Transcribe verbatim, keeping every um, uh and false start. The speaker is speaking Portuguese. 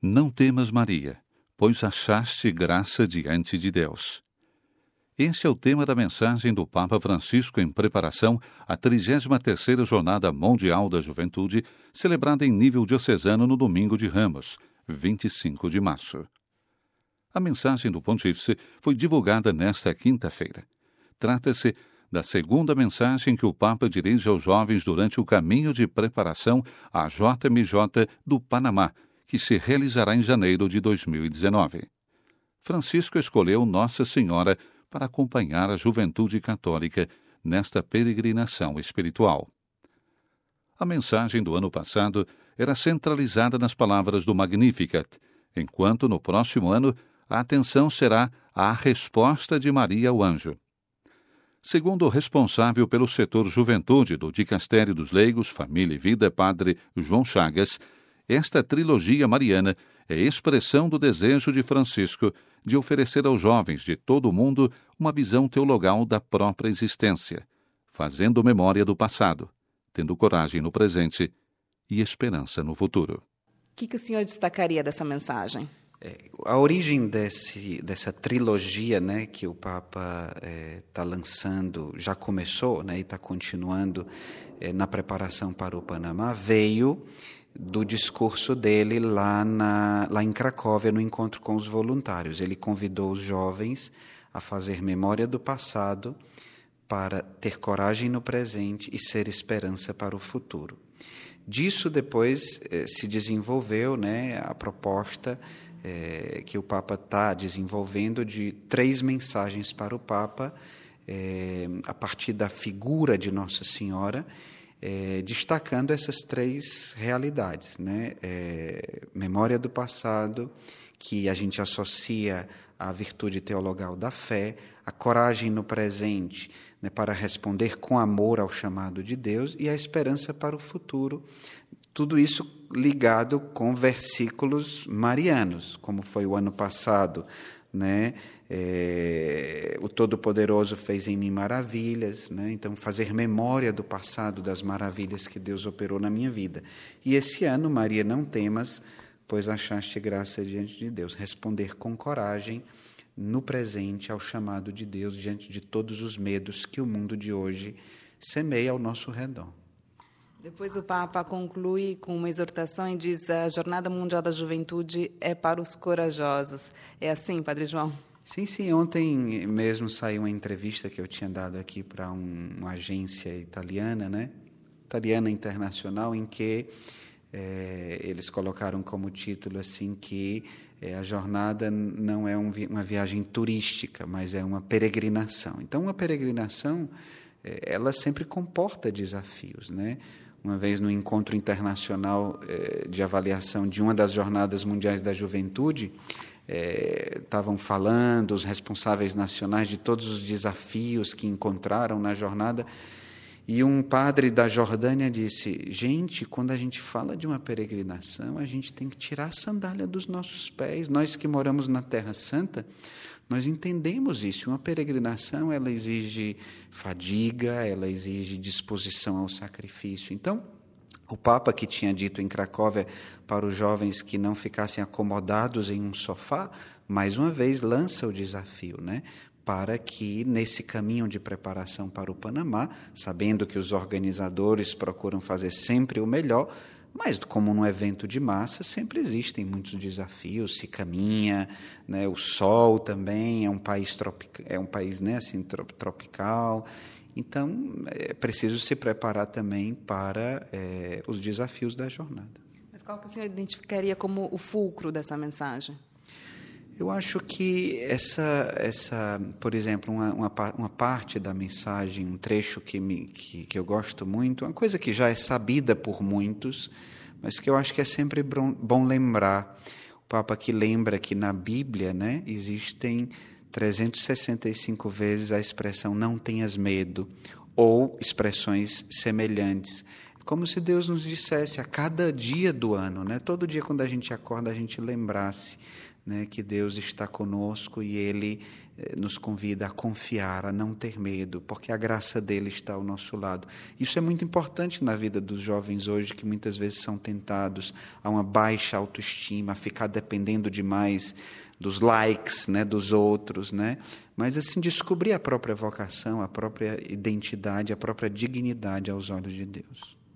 Não temas, Maria, pois achaste graça diante de Deus. Este é o tema da mensagem do Papa Francisco em preparação à trigésima terceira Jornada Mundial da Juventude, celebrada em nível diocesano no domingo de Ramos, vinte e cinco de março. A mensagem do Pontífice foi divulgada nesta quinta-feira. Trata-se da segunda mensagem que o Papa dirige aos jovens durante o caminho de preparação à J M J do Panamá, que se realizará em janeiro de dois mil e dezenove. Francisco escolheu Nossa Senhora para acompanhar a juventude católica nesta peregrinação espiritual. A mensagem do ano passado era centralizada nas palavras do Magnificat, enquanto no próximo ano a atenção será à resposta de Maria ao anjo. Segundo o responsável pelo setor juventude do Dicastério dos Leigos, Família e Vida, padre João Chagas, esta trilogia mariana é expressão do desejo de Francisco de oferecer aos jovens de todo o mundo uma visão teologal da própria existência, fazendo memória do passado, tendo coragem no presente e esperança no futuro. O que, que o senhor destacaria dessa mensagem? É, a origem desse, dessa trilogia, né, que o Papa está é, lançando, já começou, né, e está continuando é, na preparação para o Panamá, veio do discurso dele lá, na, lá em Cracóvia, no encontro com os voluntários. Ele convidou os jovens a fazer memória do passado para ter coragem no presente e ser esperança para o futuro. Disso depois eh, se desenvolveu, né, a proposta eh, que o Papa está desenvolvendo de três mensagens para o Papa, eh, a partir da figura de Nossa Senhora, É, destacando essas três realidades, né? É, memória do passado, que a gente associa à virtude teologal da fé, a coragem no presente, né, para responder com amor ao chamado de Deus, e a esperança para o futuro. Tudo isso ligado com versículos marianos, como foi o ano passado, né? É, o Todo-Poderoso fez em mim maravilhas, né? Então fazer memória do passado, das maravilhas que Deus operou na minha vida. E esse ano, Maria, não temas, pois achaste graça diante de Deus. Responder com coragem no presente ao chamado de Deus diante de todos os medos que o mundo de hoje semeia ao nosso redor. Depois o Papa conclui com uma exortação e diz: a Jornada Mundial da Juventude é para os corajosos. É assim, Padre João? Sim, sim. Ontem mesmo saiu uma entrevista que eu tinha dado aqui para um, uma agência italiana, né? Italiana internacional, em que é, eles colocaram como título assim que é, a jornada não é um, uma viagem turística, mas é uma peregrinação. Então, uma peregrinação, é, ela sempre comporta desafios, né? Uma vez no encontro internacional é, de avaliação de uma das Jornadas Mundiais da Juventude, estavam é, falando os responsáveis nacionais de todos os desafios que encontraram na jornada, e um padre da Jordânia disse: gente, quando a gente fala de uma peregrinação, a gente tem que tirar a sandália dos nossos pés. Nós que moramos na Terra Santa, nós entendemos isso. Uma peregrinação, ela exige fadiga, ela exige disposição ao sacrifício. Então, o Papa, que tinha dito em Cracóvia para os jovens que não ficassem acomodados em um sofá, mais uma vez lança o desafio, né? Para que, nesse caminho de preparação para o Panamá, sabendo que os organizadores procuram fazer sempre o melhor, mas, como num evento de massa, sempre existem muitos desafios, se caminha, né? O sol também é um país, tropical, é um país né, assim, tropical. Então, é preciso se preparar também para é, os desafios da jornada. Mas qual que o senhor identificaria como o fulcro dessa mensagem? Eu acho que essa, essa por exemplo, uma, uma, uma parte da mensagem, um trecho que, me, que, que eu gosto muito, uma coisa que já é sabida por muitos, mas que eu acho que é sempre bom, bom lembrar. O Papa que lembra que na Bíblia, né, existem trezentas e sessenta e cinco vezes a expressão não tenhas medo, ou expressões semelhantes. Como se Deus nos dissesse a cada dia do ano, né? Todo dia quando a gente acorda, a gente lembrasse, né, que Deus está conosco e Ele eh, nos convida a confiar, a não ter medo, porque a graça dEle está ao nosso lado. Isso é muito importante na vida dos jovens hoje, que muitas vezes são tentados a uma baixa autoestima, a ficar dependendo demais dos likes, né, dos outros, né? Mas assim, descobrir a própria vocação, a própria identidade, a própria dignidade aos olhos de Deus.